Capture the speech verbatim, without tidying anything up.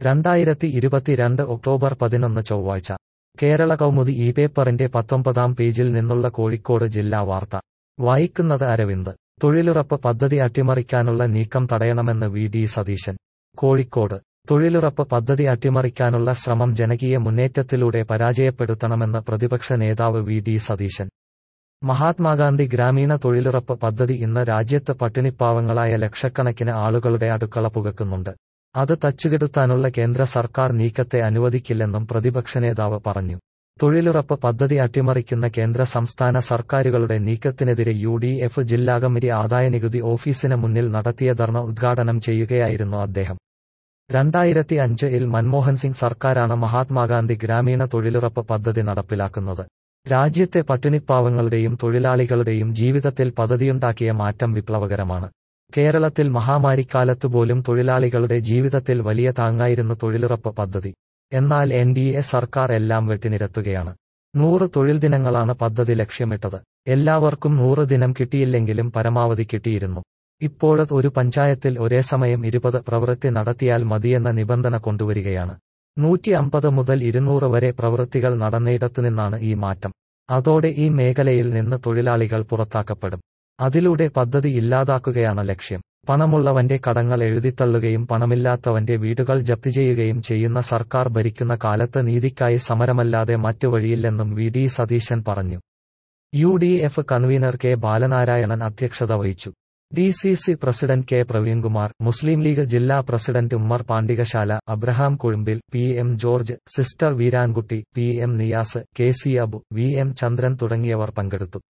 രണ്ടായിരത്തി ഇരുപത്തിരണ്ട് ഒക്ടോബർ പതിനൊന്ന് ചൊവ്വാഴ്ച കേരള കൗമുദി ഈ പേപ്പറിന്റെ പത്തൊമ്പതാം പേജിൽ നിന്നുള്ള കോഴിക്കോട് ജില്ലാ വാർത്ത വായിക്കുന്നത് അരവിന്ദ്. തൊഴിലുറപ്പ് പദ്ധതി അട്ടിമറിക്കാനുള്ള നീക്കം തടയണമെന്ന് വി ഡി സതീശൻ. കോഴിക്കോട് തൊഴിലുറപ്പ് പദ്ധതി അട്ടിമറിക്കാനുള്ള ശ്രമം ജനകീയ മുന്നേറ്റത്തിലൂടെ പരാജയപ്പെടുത്തണമെന്ന് പ്രതിപക്ഷ നേതാവ് വി ഡി സതീശൻ. മഹാത്മാഗാന്ധി ഗ്രാമീണ തൊഴിലുറപ്പ് പദ്ധതി ഇന്ന് രാജ്യത്ത് പട്ടിണിപ്പാവങ്ങളായ ലക്ഷക്കണക്കിന് ആളുകളുടെ അടുക്കള പുകക്കുന്നുണ്ട്. അത് തച്ചുകെടുത്താനുള്ള കേന്ദ്ര സർക്കാർ നീക്കത്തെ അനുവദിക്കില്ലെന്നും പ്രതിപക്ഷ നേതാവ് പറഞ്ഞു. തൊഴിലുറപ്പ് പദ്ധതി അട്ടിമറിക്കുന്ന കേന്ദ്ര സംസ്ഥാന സർക്കാരുകളുടെ നീക്കത്തിനെതിരെ യു ഡി എഫ് ജില്ലാ കമ്മിറ്റി ആദായനികുതി ഓഫീസിന് മുന്നിൽ നടത്തിയ ധർണ ഉദ്ഘാടനം ചെയ്യുകയായിരുന്നു അദ്ദേഹം. രണ്ടായിരത്തി അഞ്ച് ഇൽ മൻമോഹൻ സിംഗ് സർക്കാരാണ് മഹാത്മാഗാന്ധി ഗ്രാമീണ തൊഴിലുറപ്പ് പദ്ധതി നടപ്പിലാക്കുന്നത്. രാജ്യത്തെ പട്ടിണിപ്പാവങ്ങളുടെയും തൊഴിലാളികളുടെയും ജീവിതത്തിൽ പദ്ധതിയുണ്ടാക്കിയ മാറ്റം വിപ്ലവകരമാണ്. കേരളത്തിൽ മഹാമാരിക്കാലത്തുപോലും തൊഴിലാളികളുടെ ജീവിതത്തിൽ വലിയ താങ്ങായിരുന്നു തൊഴിലുറപ്പ് പദ്ധതി. എന്നാൽ എൻ ഡി എ സർക്കാർ എല്ലാം വെട്ടിനിരത്തുകയാണ്. നൂറ് തൊഴിൽ ദിനങ്ങളാണ് പദ്ധതി ലക്ഷ്യമിട്ടത്. എല്ലാവർക്കും നൂറ് ദിനം കിട്ടിയില്ലെങ്കിലും പരമാവധി കിട്ടിയിരുന്നു. ഇപ്പോഴത് ഒരു പഞ്ചായത്തിൽ ഒരേ സമയം ഇരുപത് പ്രവൃത്തി നടത്തിയാൽ മതിയെന്ന നിബന്ധന കൊണ്ടുവരികയാണ്. നൂറ്റി അമ്പത് മുതൽ ഇരുന്നൂറ് വരെ പ്രവൃത്തികൾ നടന്നയിടത്തുനിന്നാണ് ഈ മാറ്റം. അതോടെ ഈ മേഖലയിൽ നിന്ന് തൊഴിലാളികൾ പുറത്താക്കപ്പെടും. അതിലൂടെ പദ്ധതി ഇല്ലാതാക്കുകയാണ് ലക്ഷ്യം. പണമുള്ളവന്റെ കടങ്ങൾ എഴുതിത്തള്ളുകയും പണമില്ലാത്തവന്റെ വീടുകൾ ജപ്തി ചെയ്യുകയും ചെയ്യുന്ന സർക്കാർ ഭരിക്കുന്ന കാലത്ത് നീതിക്കായി സമരമല്ലാതെ മറ്റു വഴിയില്ലെന്നും വി ഡി സതീശൻ പറഞ്ഞു. U D F convener K Balanarayanan അധ്യക്ഷത വഹിച്ചു. D C C president K Praveenkumar, Muslim League ജില്ലാ president Ummer Pandikasala, Abraham Kuzhumpil, P M George, sister Veerankutty, P M Niyas, K C Abu, V M Chandran തുടങ്ങിയവർ പങ്കെടുത്തു.